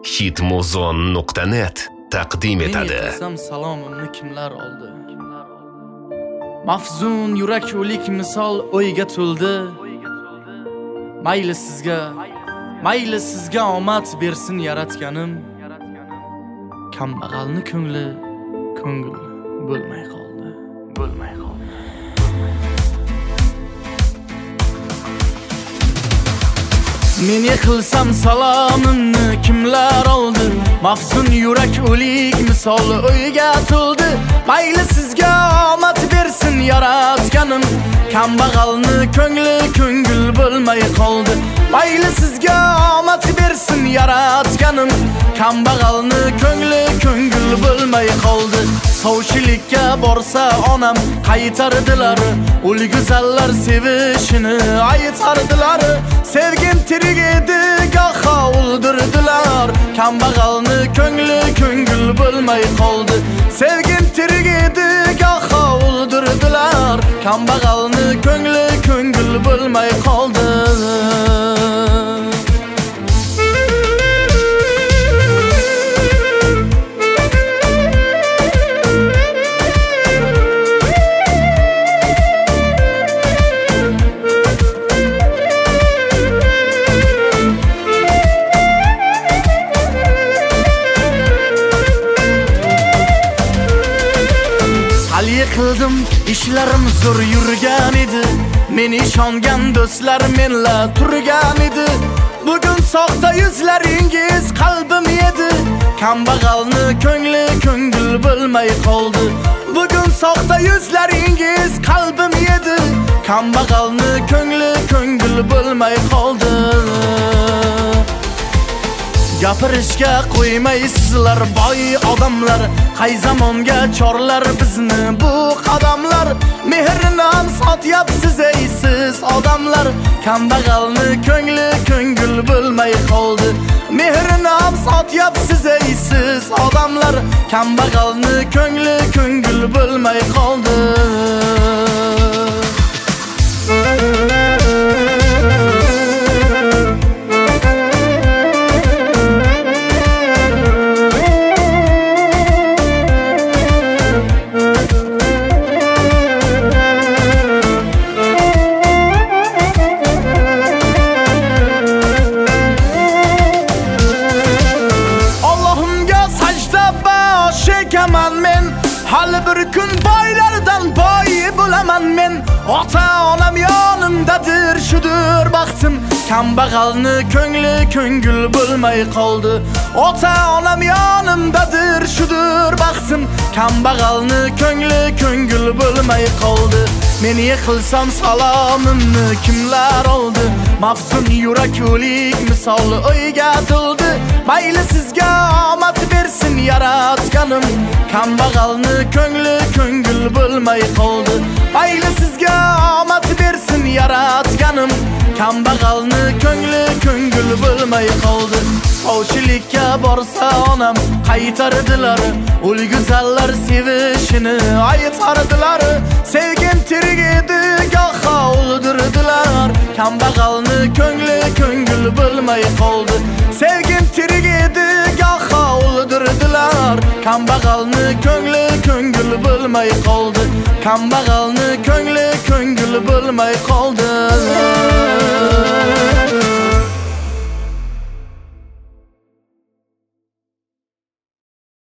Hitmuzon.net taqdim etadi. Salomimni kimlar oldi? Mafzun yurak o'lik misol o'yga to'ldi. Mayli sizga omad bersin yaratganim. Kambag'alni ko'ngil bo'lmay qoldi. Men yiqilsam salomimni kimlar oldi? Mafzun yurak o'lik misol o'yga to'ldi. Mayli sizga omad bersin yaratganim. Kambag'alni ko'ngil bo'lmay qoldi. Mayli sizga omad bersin yaratganim. Kambag'alni ko'ngil bo'lmay qoldi. Sovchilikka borsa onam qaytardilar. O'lguzallar sevishini aytardilar. Sevgim tirik edi, goho o'ldirdilar. Kambag'alni ko'ngil bo'lmay qoldi. Sevgim tirik edi, goho o'ldirdilar. Kambag'alni ko'ngil bo'lmay qoldi. Qildim, ishlarim zo'r yurgan edi. Men ishongan do'stlar menla turgan edi. Bugun soxta yuzlaringiz qalbim edi. Kambag'alni ko'ngil bo'lmay qoldi. Bugun soxta yuzlaringiz qalbim edi. Kambag'alni ko'ngil bo'lmay qoldi. Gapirishga qo'ymaysizlar boy odamlar. Qay zamonga chorlar bizni bu qadamlar. Mehrini ham sotyapsiz siz odamlar. Kambag'alni ko'ngil bo'lmay qoldi. Mehrini ham sotyapsiz siz odamlar. Kambag'alni ko'ngil bo'lmay qoldi. Men hali bir kun boylardan boy bo'laman men. Ota-onam yonimdadir, shudur baxtim. Kambag'alni ko'ngil bo'lmay qoldi. Ota-onam yonimdadir, shudur baxtim. Kambag'alni ko'ngil bo'lmay qoldi. Men yiqilsam salomimni kimlar oldi? Mafzun yurak o'lik misol o'yga to'ldi. Mayli sizga omad bersin yaratganim. Kambag'alni ko'ngil bo'lmay qoldi. Mayli sizga omad bersin yaratganim. Kambag'alni ko'ngil bo'lmay qoldi. Sovchilikka borsa onam qaytardilar. O'lguzallar sevishini aytardilar. Sevgim tirik edi, goho o'ldirdilar. Kambag'alni ko'ngil bo'lmay qoldi. Sevgim tirik edi, goho o'ldirdilar. Kambag'alni ko'ngil bo'lmay qoldi. Kambag'alni ko'ngil bo'lmay qoldi.